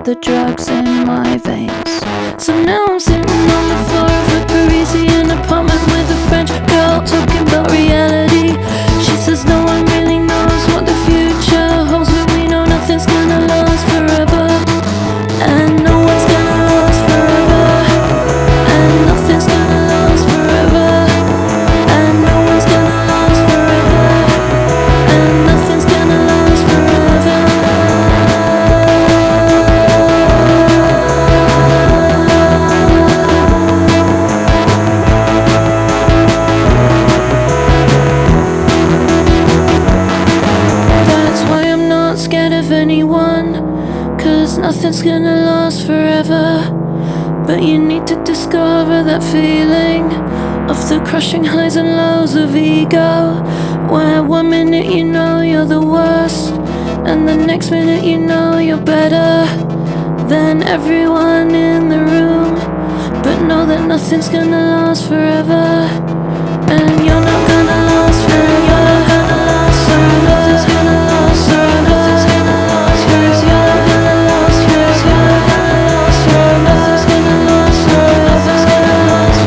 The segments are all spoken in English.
the drugs in my veins. So now I'm sitting on the floor of a Parisian apartment with a French girl talking about reality. She says no one really knows what the future holds, but we know nothing's gonna last forever, and no one's gonna last forever, and nothing's gonna last forever, and no one's gonna last forever, and nothing's gonna last forever. That's why I'm not scared of anyone, 'cause nothing's gonna last forever. But you need to discover that feeling of the crushing highs and lows of ego, where one minute you know you're the worst, and the next minute you know you're better than everyone in the room. But know that nothing's gonna last forever, and you're not gonna last forever. So nothing's gonna last forever. Nothing's gonna last forever. You're not gonna last forever. You're not gonna last forever. Nothing's gonna last forever. Nothing's gonna last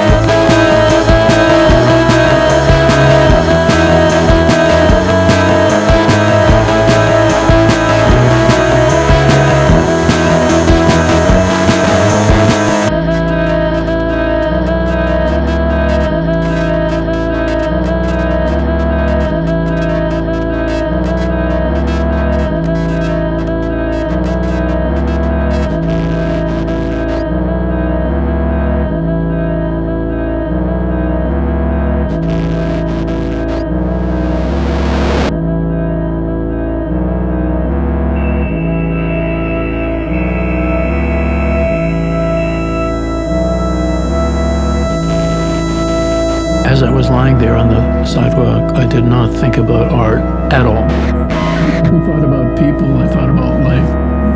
As I was lying there on the sidewalk, I did not think about art at all. I thought about people, I thought about life.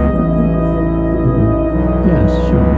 Yes, sure.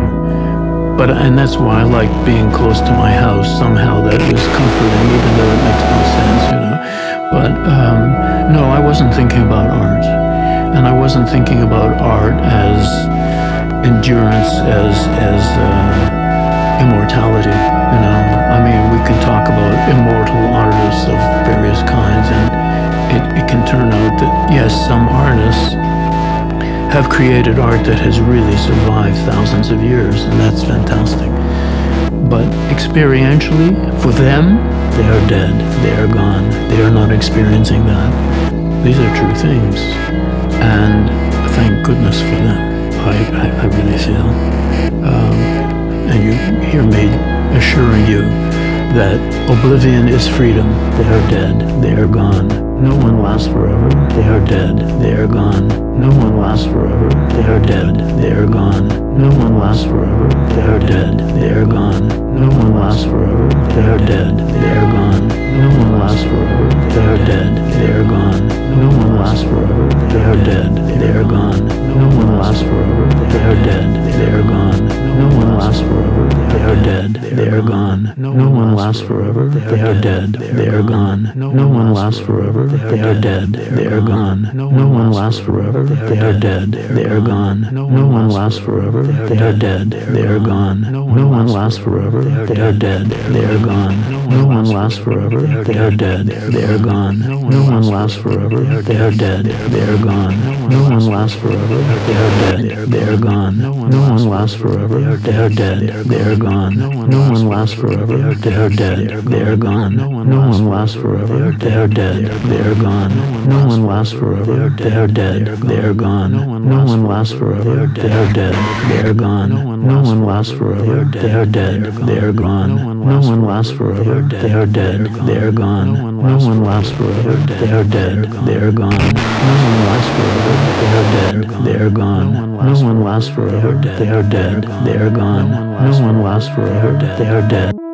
And that's why I like being close to my house. Somehow that was comforting, even though it makes no sense, But no, I wasn't thinking about art. And I wasn't thinking about art as endurance, as immortality, I mean, we can talk about immortal artists of various kinds, and it can turn out that, yes, some artists have created art that has really survived thousands of years, and that's fantastic. But experientially, for them, they are dead, they are gone, they are not experiencing that. These are true things, and thank goodness for them, I really feel. And you hear me assuring you that oblivion is freedom. They are dead, they are gone. No one lasts forever. They are dead, they are gone. No one lasts forever. They are dead, they are gone. No one lasts forever. They are dead, they are gone. No one lasts forever. They are dead, they are gone. No one lasts forever. They are dead, they are gone. No one lasts forever. They are dead, they are gone. No one lasts forever. They are dead, they are gone. No one lasts forever. They are dead, they are gone. No one lasts forever. They are dead, they are gone. No one lasts forever. They are dead, they are gone. No one lasts forever. They are dead, they are gone. No one lasts forever. They are dead, they are gone. No one lasts forever. They are dead, they are gone. No one lasts forever. They are dead, they are gone. No one lasts forever. They are dead, they are gone. No one lasts forever. They are dead, they are gone. No one lasts forever. They are dead, they are gone. No one lasts forever. They are dead, they are gone. No one lasts forever. They are dead, they are gone. No one lasts forever. They are dead, they are gone. No one lasts forever. They are dead, they are gone. No one lasts forever. They are dead, they are gone. No one lasts forever. They are dead, they are gone. No one lasts forever. They are dead, they are gone. No one lasts forever. They are dead, they are gone. No one lasts forever. They are dead, they are gone. No one lasts forever. They are dead.